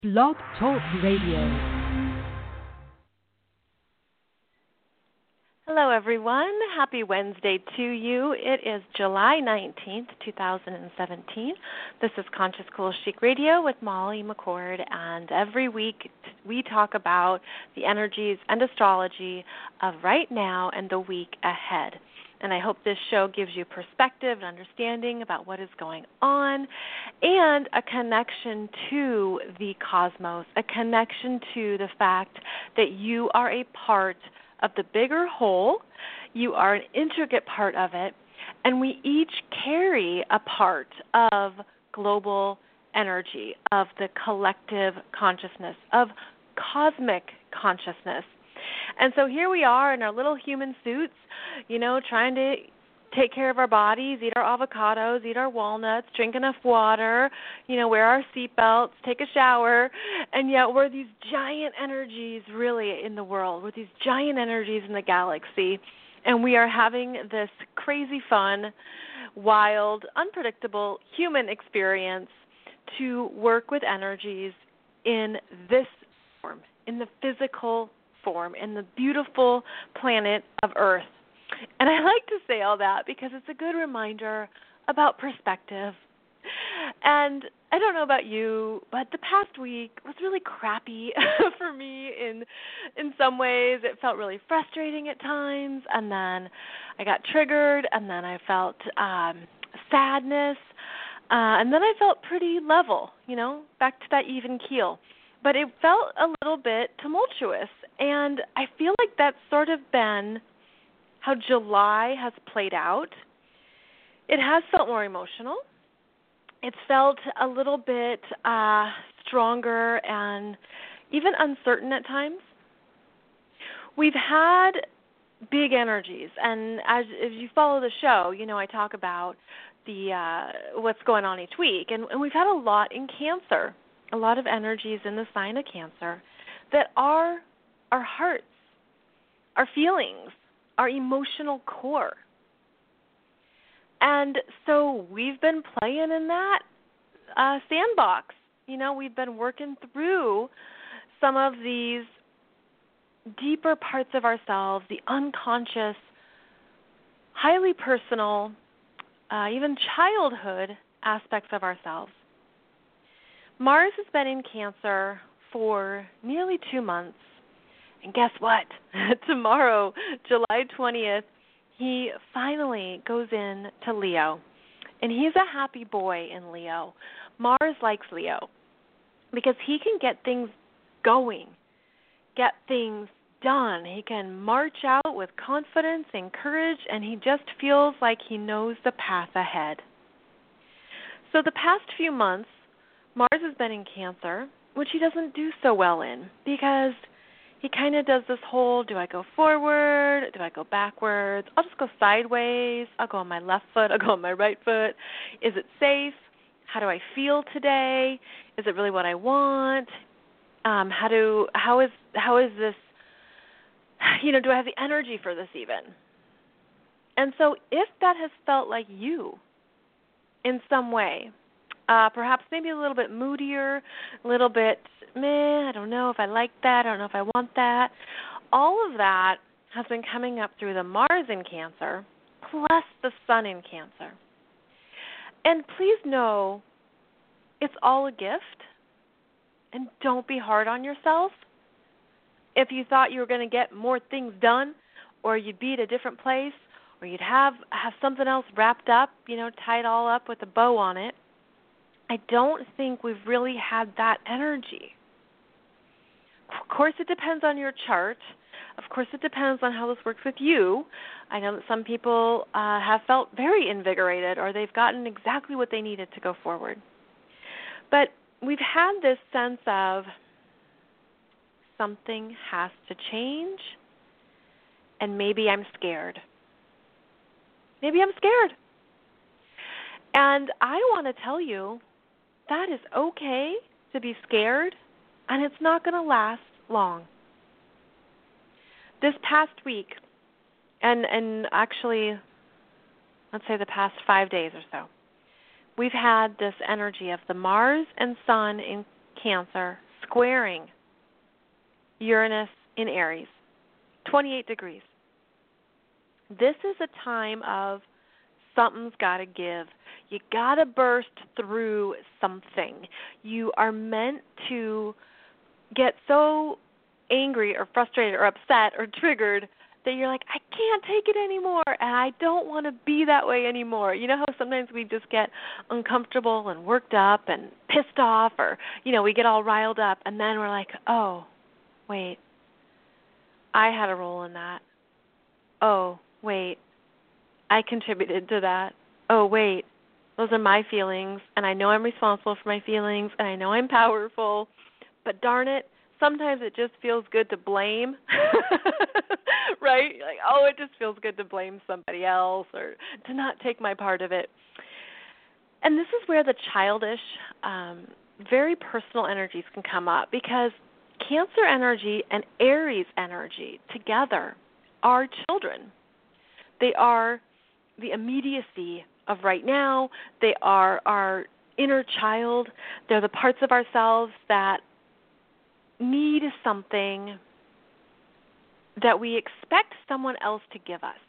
Blog Talk Radio. Hello, everyone. Happy Wednesday to you. It is July 19th, 2017. This is Conscious Cool Chic Radio with Molly McCord, and every week we talk about the energies and astrology of right now and the week ahead. And I hope this show gives you perspective and understanding about what is going on and a connection to the cosmos, a connection to the fact that you are a part of the bigger whole. You are an intricate part of it, and we each carry a part of global energy, of the collective consciousness, of cosmic consciousness. And so here we are in our little human suits, trying to take care of our bodies, eat our avocados, eat our walnuts, drink enough water, wear our seatbelts, take a shower, and yet we're these giant energies really in the world. We're these giant energies in the galaxy, and we are having this crazy fun, wild, unpredictable human experience to work with energies in this form, in the physical form, in the beautiful planet of Earth. And I like to say all that because it's a good reminder about perspective. And I don't know about you, but the past week was really crappy for me in some ways. It felt really frustrating at times, and then I got triggered, and then I felt sadness, and then I felt pretty level, back to that even keel. But it felt a little bit tumultuous, and I feel like that's sort of been how July has played out. It has felt more emotional. It's felt a little bit stronger and even uncertain at times. We've had big energies, and as you follow the show, I talk about the what's going on each week, and we've had a lot in Cancer, a lot of energies in the sign of Cancer that are our hearts, our feelings, our emotional core. And so we've been playing in that sandbox. We've been working through some of these deeper parts of ourselves, the unconscious, highly personal, even childhood aspects of ourselves. Mars has been in Cancer for nearly 2 months. And guess what? Tomorrow, July 20th, he finally goes in to Leo. And he's a happy boy in Leo. Mars likes Leo because he can get things going, get things done. He can march out with confidence and courage, and he just feels like he knows the path ahead. So the past few months, Mars has been in Cancer, which he doesn't do so well in because he kind of does this whole, do I go forward? Do I go backwards? I'll just go sideways. I'll go on my left foot. I'll go on my right foot. Is it safe? How do I feel today? Is it really what I want? How is this, do I have the energy for this even? And so if that has felt like you in some way, perhaps maybe a little bit moodier, a little bit, I don't know if I like that, I don't know if I want that. All of that has been coming up through the Mars in Cancer plus the Sun in Cancer. And please know it's all a gift, and don't be hard on yourself. If you thought you were going to get more things done, or you'd be at a different place, or you'd have something else wrapped up, tied all up with a bow on it, I don't think we've really had that energy. Of course, it depends on your chart. Of course, it depends on how this works with you. I know that some people have felt very invigorated, or they've gotten exactly what they needed to go forward. But we've had this sense of something has to change, and maybe I'm scared. Maybe I'm scared. And I want to tell you, that is okay to be scared, and it's not going to last long. This past week, and actually, let's say the past 5 days or so, we've had this energy of the Mars and Sun in Cancer squaring Uranus in Aries, 28 degrees. This is a time of something's got to give. You got to burst through something. You are meant to get so angry or frustrated or upset or triggered that you're like, I can't take it anymore, and I don't want to be that way anymore. You know how sometimes we just get uncomfortable and worked up and pissed off, or, we get all riled up, and then we're like, oh, wait, I had a role in that. Oh, wait, I contributed to that. Oh, wait, those are my feelings, and I know I'm responsible for my feelings, and I know I'm powerful, but darn it, sometimes it just feels good to blame, right? Like, oh, it just feels good to blame somebody else or to not take my part of it. And this is where the childish, very personal energies can come up, because Cancer energy and Aries energy together are children. They are the immediacy of right now. They are our inner child. They're the parts of ourselves that need something that we expect someone else to give us.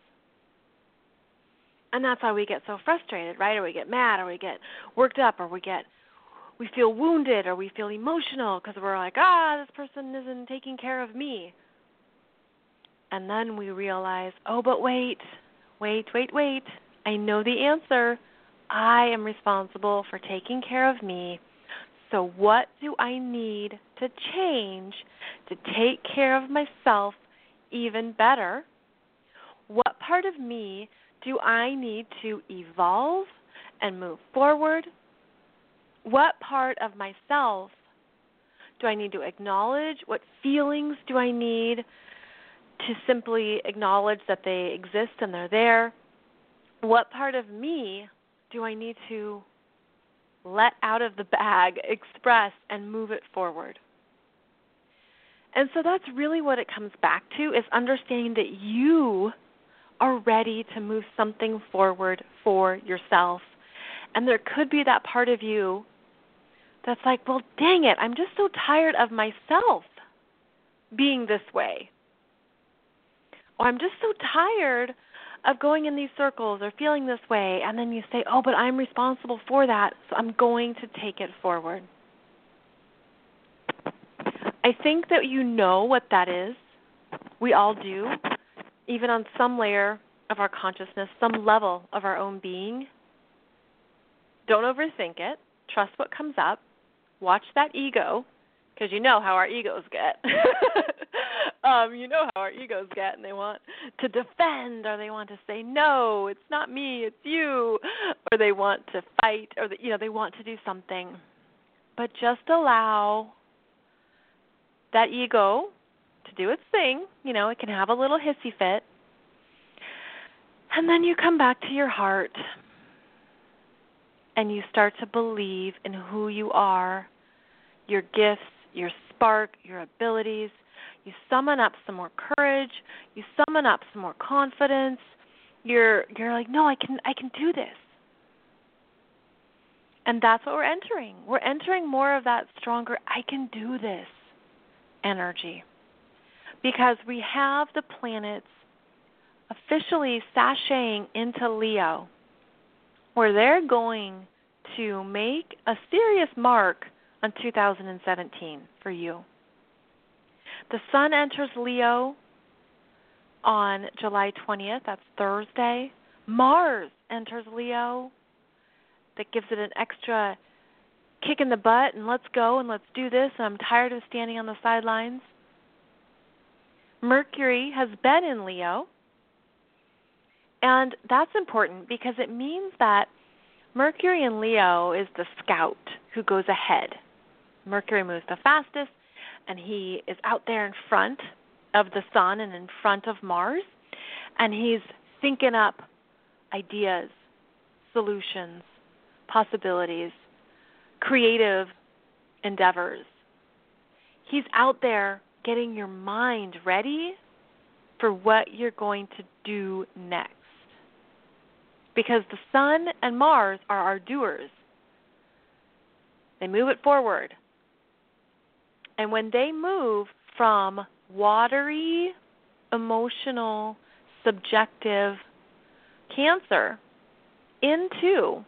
And that's why we get so frustrated, right? Or we get mad, or we get worked up, or we feel wounded, or we feel emotional because we're like, this person isn't taking care of me. And then we realize, oh, but wait. I know the answer. I am responsible for taking care of me. So what do I need to change to take care of myself even better? What part of me do I need to evolve and move forward? What part of myself do I need to acknowledge? What feelings do I need to simply acknowledge that they exist and they're there? What part of me do I need to let out of the bag, express, and move it forward? And so that's really what it comes back to, is understanding that you are ready to move something forward for yourself. And there could be that part of you that's like, well, dang it, I'm just so tired of myself being this way. Or I'm just so tired of going in these circles or feeling this way. And then you say, oh, but I'm responsible for that, so I'm going to take it forward. I think that you know what that is. We all do, even on some layer of our consciousness, some level of our own being. Don't overthink it. Trust what comes up. Watch that ego, because you know how our egos get. You know how our egos get, and they want to defend, or they want to say, no, it's not me, it's you, or they want to fight, or they want to do something. But just allow that ego to do its thing. It can have a little hissy fit. And then you come back to your heart, and you start to believe in who you are, your gifts, your spark, your abilities. You summon up some more courage. You summon up some more confidence. You're like, no, I can do this. And that's what we're entering. We're entering more of that stronger, I can do this energy. Because we have the planets officially sashaying into Leo, where they're going to make a serious mark on 2017 for you. The sun enters Leo on July 20th. That's Thursday. Mars enters Leo. That gives it an extra kick in the butt, and let's go and let's do this, and I'm tired of standing on the sidelines. Mercury has been in Leo, and that's important because it means that Mercury in Leo is the scout who goes ahead. Mercury moves the fastest, and he is out there in front of the sun and in front of Mars, and he's thinking up ideas, solutions, possibilities, creative endeavors. He's out there getting your mind ready for what you're going to do next. Because the sun and Mars are our doers. They move it forward. And when they move from watery, emotional, subjective Cancer into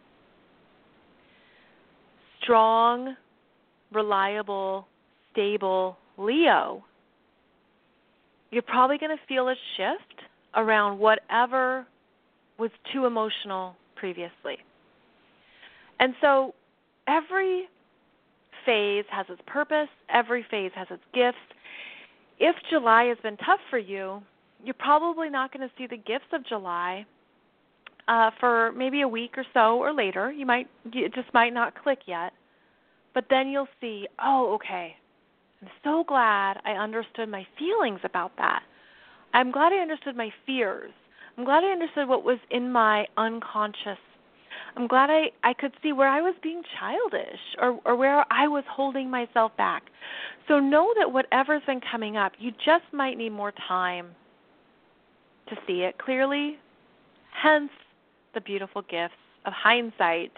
strong, reliable, stable Leo, you're probably going to feel a shift around whatever was too emotional previously. And so every phase has its purpose. Every phase has its gifts. If July has been tough for you, you're probably not going to see the gifts of July for maybe a week or so or later. It just might not click yet. But then you'll see, oh, okay, I'm so glad I understood my feelings about that. I'm glad I understood my fears. I'm glad I understood what was in my unconscious. I'm glad I could see where I was being childish or where I was holding myself back. So know that whatever's been coming up, you just might need more time to see it clearly, hence the beautiful gifts of hindsight.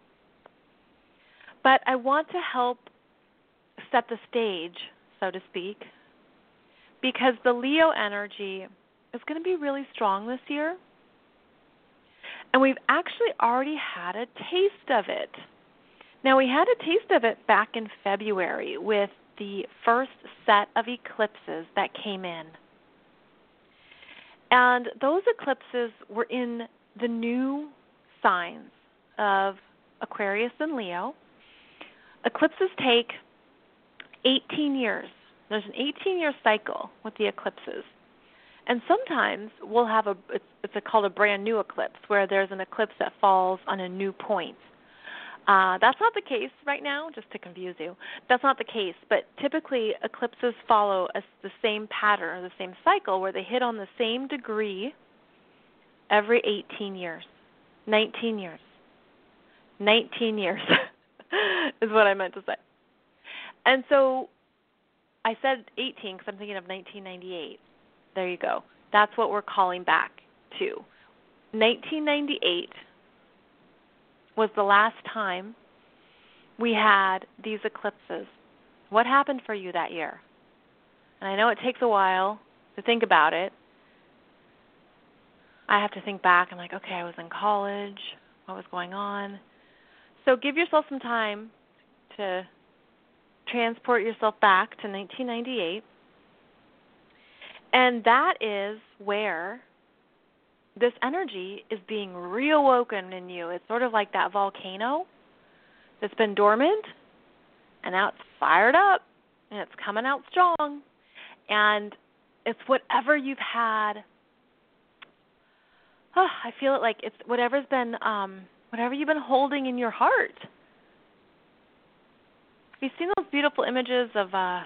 But I want to help set the stage, so to speak, because the Leo energy is going to be really strong this year. And we've actually already had a taste of it. Now, we had a taste of it back in February with the first set of eclipses that came in. And those eclipses were in the new signs of Aquarius and Leo. Eclipses take 18 years. There's an 18-year cycle with the eclipses. And sometimes we'll have it's called a brand new eclipse, where there's an eclipse that falls on a new point. That's not the case right now, just to confuse you. That's not the case, but typically eclipses follow the same pattern, the same cycle, where they hit on the same degree every 18 years. 19 years. 19 years is what I meant to say. And so I said 18 because I'm thinking of 1998. There you go. That's what we're calling back to. 1998 was the last time we had these eclipses. What happened for you that year? And I know it takes a while to think about it. I have to think back. I'm like, okay, I was in college. What was going on? So give yourself some time to transport yourself back to 1998. And that is where this energy is being reawoken in you. It's sort of like that volcano that's been dormant, and now it's fired up, and it's coming out strong. And it's whatever you've had. Oh, I feel it like it's whatever you've been holding in your heart. Have you seen those beautiful images of a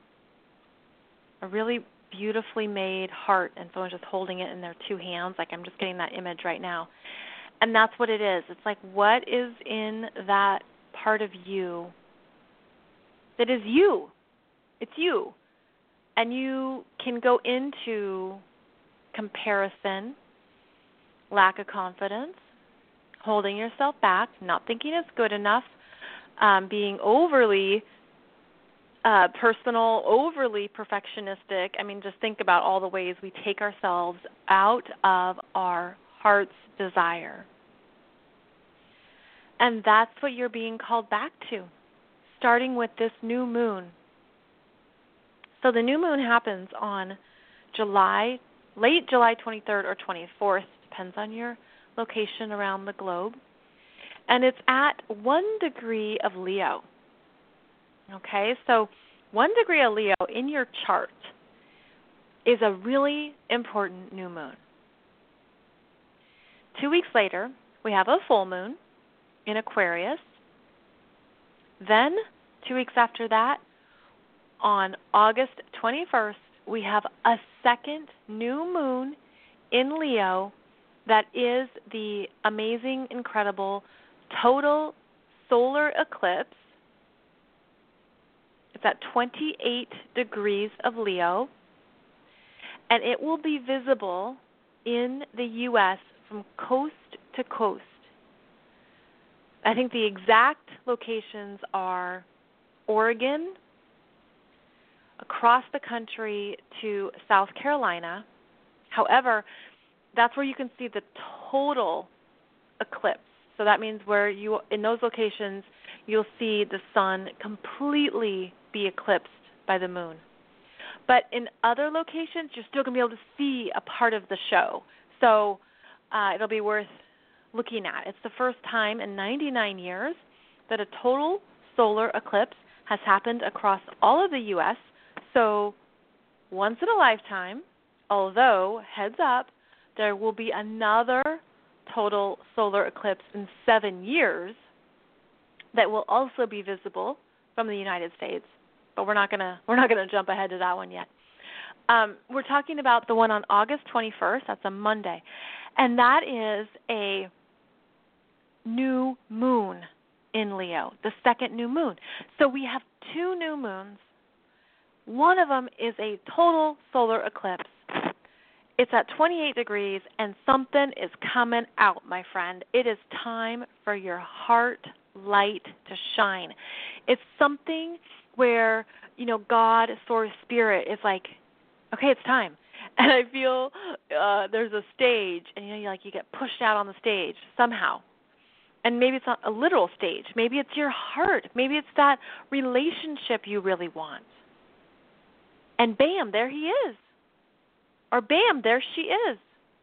really beautifully made heart and someone just holding it in their two hands? Like, I'm just getting that image right now. And that's what it is. It's like, what is in that part of you that is you? It's you. And you can go into comparison, lack of confidence, holding yourself back, not thinking it's good enough, being overly personal, overly perfectionistic. I mean, just think about all the ways we take ourselves out of our heart's desire. And that's what you're being called back to, starting with this new moon. So the new moon happens on late July 23rd or 24th, depends on your location around the globe. And it's at 1 degree of Leo. Okay, so 1 degree of Leo in your chart is a really important new moon. 2 weeks later, we have a full moon in Aquarius. Then, 2 weeks after that, on August 21st, we have a second new moon in Leo that is the amazing, incredible, total solar eclipse. It's at 28 degrees of Leo, and it will be visible in the U.S. from coast to coast. I think the exact locations are Oregon, across the country to South Carolina. However, that's where you can see the total eclipse. So that means where you, in those locations, you'll see the sun completely be eclipsed by the moon. But in other locations, you're still going to be able to see a part of the show. So it'll be worth looking at. It's the first time in 99 years that a total solar eclipse has happened across all of the U.S. So once in a lifetime, although, heads up, there will be another total solar eclipse in 7 years that will also be visible from the United States. But we're not gonna jump ahead to that one yet. We're talking about the one on August 21st. That's a Monday, and that is a new moon in Leo, the second new moon. So we have two new moons. One of them is a total solar eclipse. It's at 28 degrees, and something is coming out, my friend. It is time for your heart light to shine. It's something where, God, Source, Spirit is like, okay, it's time. And I feel there's a stage, and you get pushed out on the stage somehow. And maybe it's not a literal stage. Maybe it's your heart. Maybe it's that relationship you really want. And bam, there he is. Or bam, there she is.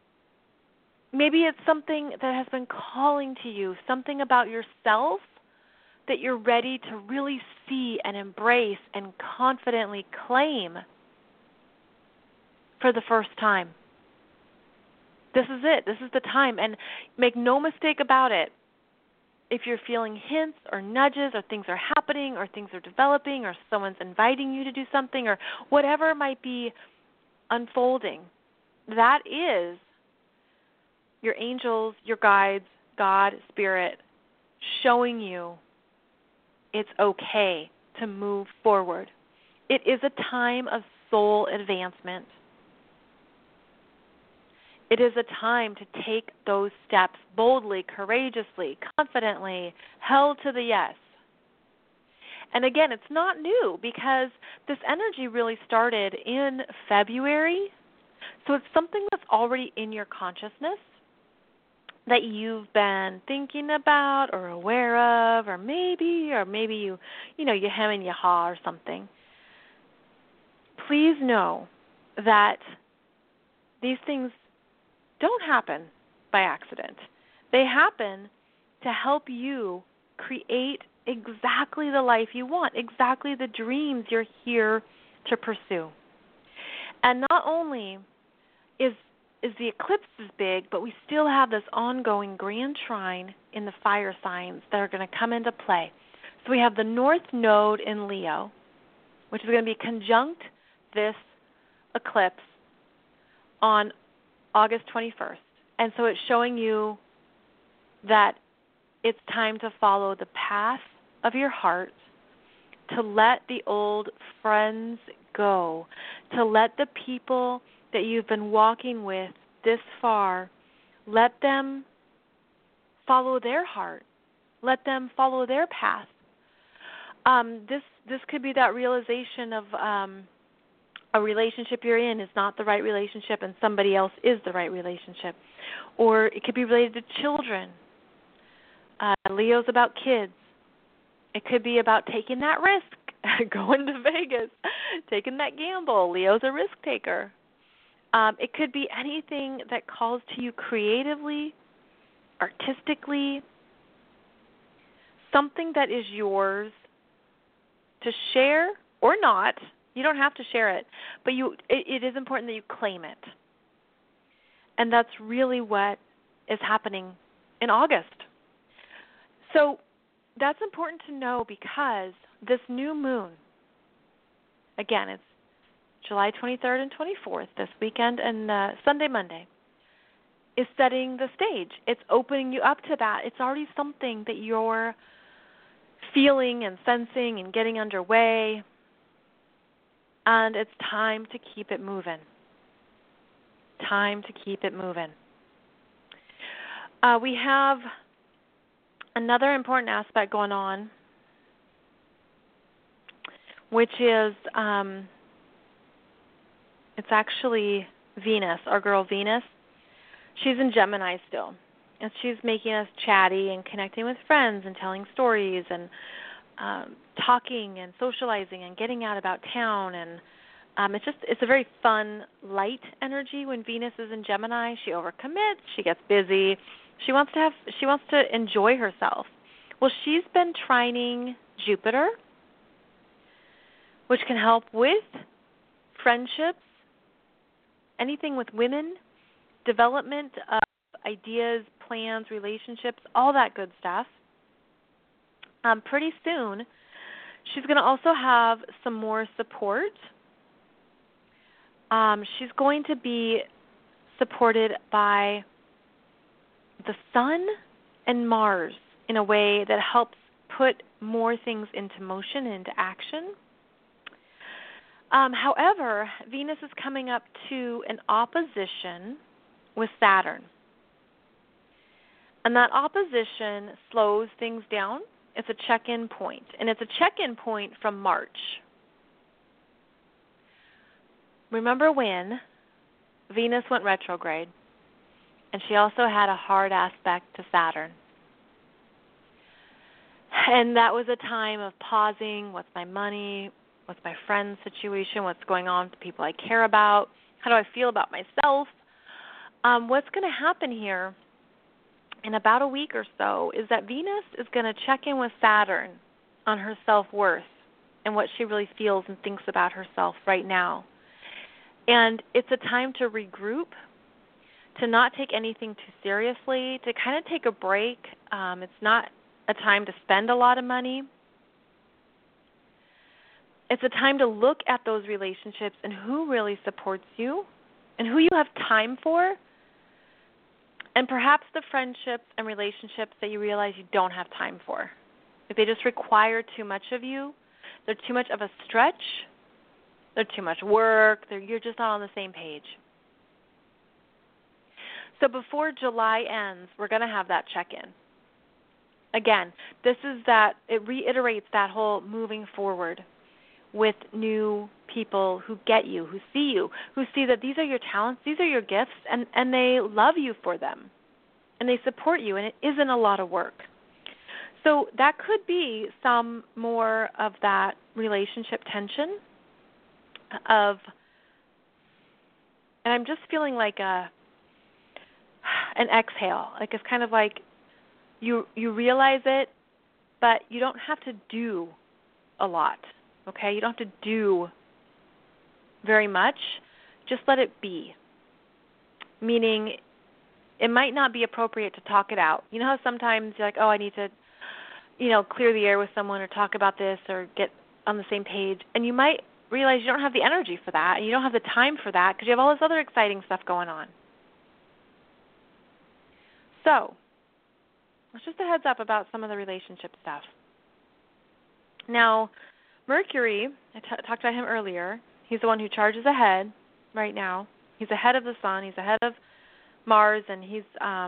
Maybe it's something that has been calling to you, something about yourself that you're ready to really see and embrace and confidently claim for the first time. This is it. This is the time. And make no mistake about it. If you're feeling hints or nudges or things are happening or things are developing or someone's inviting you to do something or whatever might be unfolding, that is your angels, your guides, God, Spirit, showing you it's okay to move forward. It is a time of soul advancement. It is a time to take those steps boldly, courageously, confidently, held to the yes. And again, it's not new because this energy really started in February. So it's something that's already in your consciousness that you've been thinking about or aware of, or maybe you hem and you haw or something. Please know that these things don't happen by accident. They happen to help you create exactly the life you want, exactly the dreams you're here to pursue. And not only is the eclipse is big, but we still have this ongoing grand trine in the fire signs that are going to come into play. So we have the North Node in Leo, which is going to be conjunct this eclipse on August 21st. And so it's showing you that it's time to follow the path of your heart, to let the old friends go, to let the people that you've been walking with this far, let them follow their heart. Let them follow their path. This could be that realization of a relationship you're in is not the right relationship and somebody else is the right relationship. Or it could be related to children. Leo's about kids. It could be about taking that risk, going to Vegas, taking that gamble. Leo's a risk taker. It could be anything that calls to you creatively, artistically, something that is yours to share or not. You don't have to share it, but it is important that you claim it. And that's really what is happening in August. So that's important to know because this new moon, again, it's July 23rd and 24th, this weekend and Sunday, Monday, is setting the stage. It's opening you up to that. It's already something that you're feeling and sensing and getting underway. And it's time to keep it moving. Time to keep it moving. We have another important aspect going on, which is It's actually Venus, our girl Venus. She's in Gemini still. And she's making us chatty and connecting with friends and telling stories and talking and socializing and getting out about town. And it's a very fun, light energy when Venus is in Gemini. She overcommits. She gets busy. She wants to enjoy herself. Well, she's been trining Jupiter, which can help with friendships, anything with women, development of ideas, plans, relationships, all that good stuff. Pretty soon, she's going to also have some more support. She's going to be supported by the Sun and Mars in a way that helps put more things into motion, into action. However, Venus is coming up to an opposition with Saturn. And that opposition slows things down. It's a check-in point. And it's a check-in point from March. Remember when Venus went retrograde, and she also had a hard aspect to Saturn. And that was a time of pausing. What's my money? What's my friend's situation? What's going on with the people I care about? How do I feel about myself? What's going to happen here in about a week or so is that Venus is going to check in with Saturn on her self-worth and what she really feels and thinks about herself right now. And it's a time to regroup, to not take anything too seriously, to kind of take a break. It's not a time to spend a lot of money. It's a time to look at those relationships and who really supports you and who you have time for, and perhaps the friendships and relationships that you realize you don't have time for. If they just require too much of you, they're too much of a stretch, they're too much work, you're just not on the same page. So before July ends, we're going to have that check-in. Again, it reiterates that whole moving forward with new people who get you, who see that these are your talents, these are your gifts, and they love you for them, and they support you, and it isn't a lot of work. So that could be some more of that relationship tension and I'm just feeling like an exhale. Like it's kind of like you realize it, but you don't have to do a lot. Okay, you don't have to do very much. Just let it be. Meaning, it might not be appropriate to talk it out. You know how sometimes you're like, oh, I need to, clear the air with someone or talk about this or get on the same page, and you might realize you don't have the energy for that and you don't have the time for that because you have all this other exciting stuff going on. So, it's just a heads up about some of the relationship stuff. Now, Mercury, I talked about him earlier. He's the one who charges ahead right now. He's ahead of the Sun. He's ahead of Mars, and he's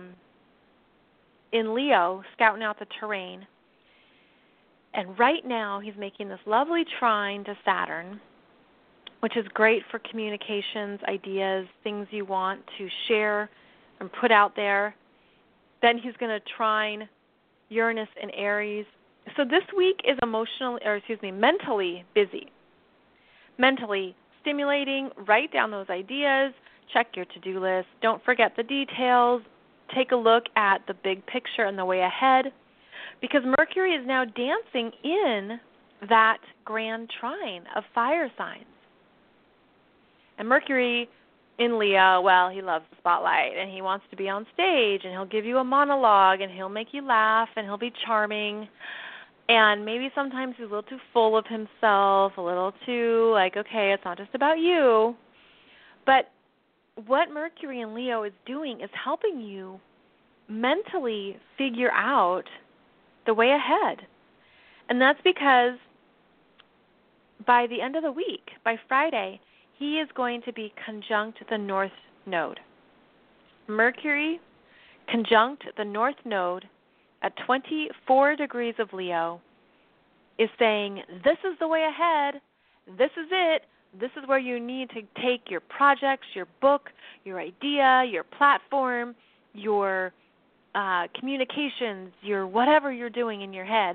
in Leo, scouting out the terrain. And right now, he's making this lovely trine to Saturn, which is great for communications, ideas, things you want to share and put out there. Then he's going to trine Uranus and Aries. So this week is mentally busy. Mentally stimulating, write down those ideas, check your to-do list, don't forget the details, take a look at the big picture and the way ahead, because Mercury is now dancing in that grand trine of fire signs. And Mercury in Leo, well, he loves the spotlight, and he wants to be on stage, and he'll give you a monologue, and he'll make you laugh, and he'll be charming. And maybe sometimes he's a little too full of himself, a little too okay, it's not just about you. But what Mercury in Leo is doing is helping you mentally figure out the way ahead. And that's because by the end of the week, by Friday, he is going to be conjunct the North Node. Mercury conjunct the North Node at 24 degrees of Leo is saying, this is the way ahead, this is it, This is where you need to take your projects, your book, your idea, your platform, your communications, your whatever you're doing in your head.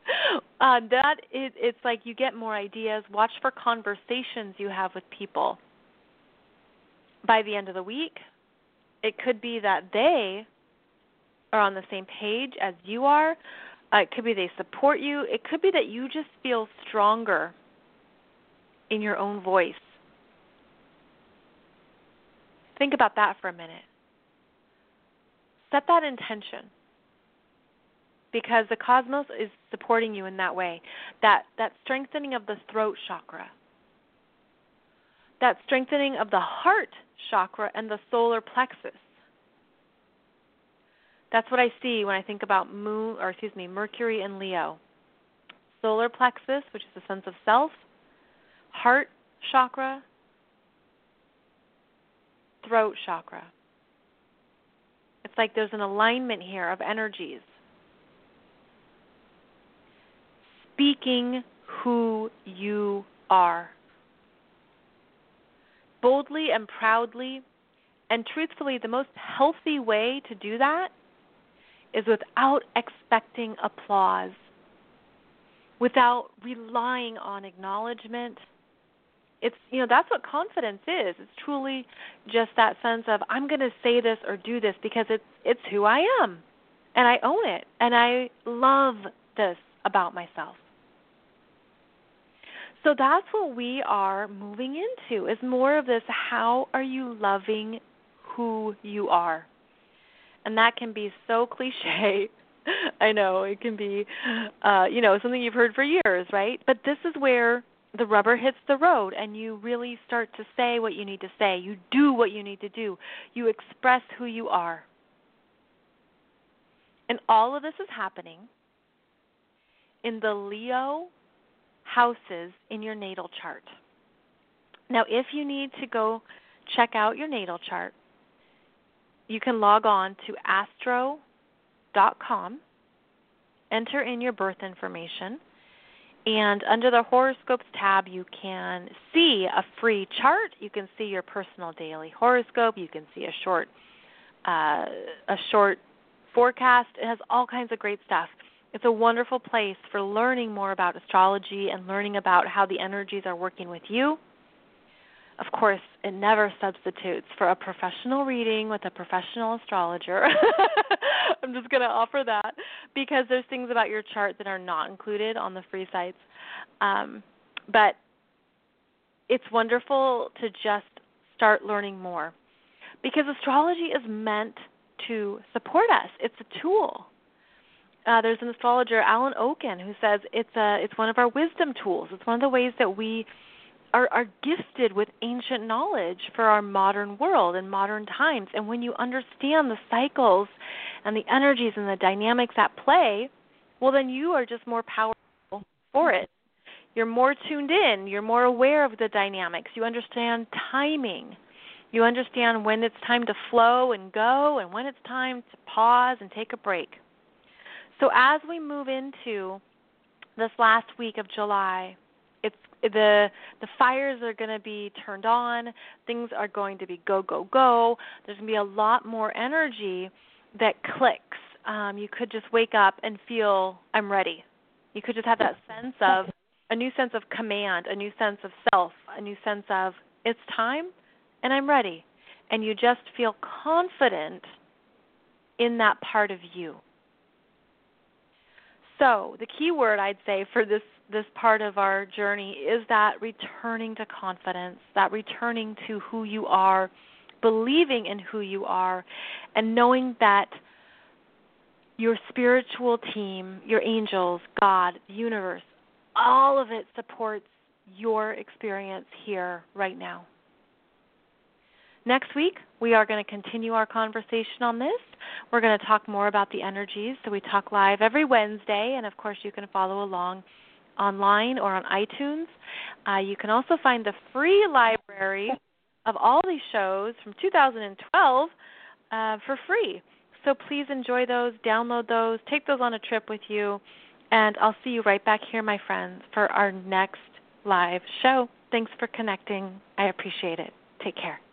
It's like you get more ideas. Watch for conversations you have with people. By the end of the week, it could be that they are on the same page as you are. It could be they support you. It could be that you just feel stronger in your own voice. Think about that for a minute. Set that intention, because the cosmos is supporting you in that way. That strengthening of the throat chakra, that strengthening of the heart chakra and the solar plexus. That's what I see when I think about Mercury and Leo. Solar plexus, which is the sense of self, heart chakra, throat chakra. It's like there's an alignment here of energies. Speaking who you are. Boldly and proudly, and truthfully, the most healthy way to do that is without expecting applause, without relying on acknowledgement. It's, that's what confidence is. It's truly just that sense of, I'm going to say this or do this because it's who I am, and I own it, and I love this about myself. So that's what we are moving into, is more of this, how are you loving who you are? And that can be so cliche. I know, it can be, something you've heard for years, right? But this is where the rubber hits the road, and you really start to say what you need to say. You do what you need to do. You express who you are. And all of this is happening in the Leo houses in your natal chart. Now, if you need to go check out your natal chart, you can log on to astro.com, enter in your birth information, and under the horoscopes tab, you can see a free chart. You can see your personal daily horoscope. You can see a short forecast. It has all kinds of great stuff. It's a wonderful place for learning more about astrology and learning about how the energies are working with you. Of course, it never substitutes for a professional reading with a professional astrologer. I'm just going to offer that, because there's things about your chart that are not included on the free sites. But it's wonderful to just start learning more, because astrology is meant to support us. It's a tool. There's an astrologer, Alan Oken, who says it's one of our wisdom tools. It's one of the ways that we are gifted with ancient knowledge for our modern world and modern times. And when you understand the cycles and the energies and the dynamics at play, well, then you are just more powerful for it. You're more tuned in. You're more aware of the dynamics. You understand timing. You understand when it's time to flow and go and when it's time to pause and take a break. So as we move into this last week of July, the fires are going to be turned on. Things are going to be go, go, go. There's going to be a lot more energy that clicks. You could just wake up and feel, I'm ready. You could just have that sense of, a new sense of command, a new sense of self, a new sense of, it's time and I'm ready. And you just feel confident in that part of you. So the key word I'd say for this part of our journey is that returning to confidence, that returning to who you are, believing in who you are, and knowing that your spiritual team, your angels, God, the universe, all of it supports your experience here right now. Next week, we are going to continue our conversation on this. We're going to talk more about the energies. So we talk live every Wednesday, and of course you can follow along online or on iTunes. You can also find the free library of all these shows from 2012 for free. So please enjoy those, download those, take those on a trip with you, and I'll see you right back here, my friends, for our next live show. Thanks for connecting. I appreciate it. Take care.